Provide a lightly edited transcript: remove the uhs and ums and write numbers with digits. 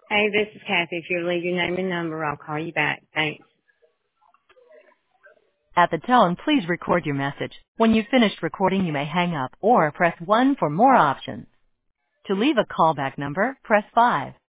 Hey, this is Kathy. If you'll leave your name and number, I'll call you back. Thanks. At the tone, please record your message. When you've finished recording, you may hang up or press 1 for more options. To leave a callback number, press 5.